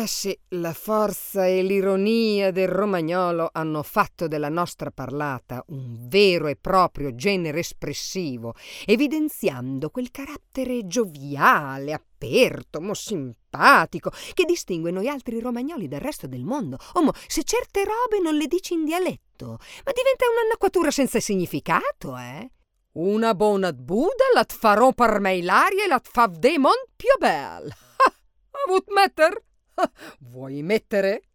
Sì, la forza e l'ironia del romagnolo hanno fatto della nostra parlata un vero e proprio genere espressivo, evidenziando quel carattere gioviale, aperto, simpatico, che distingue noi altri romagnoli dal resto del mondo. Se certe robe non le dici in dialetto, ma diventa un'annacquatura senza significato, eh? Una buona buda la farò per me l'aria e la fa de mont più bel. Avut metter? Vuoi mettere?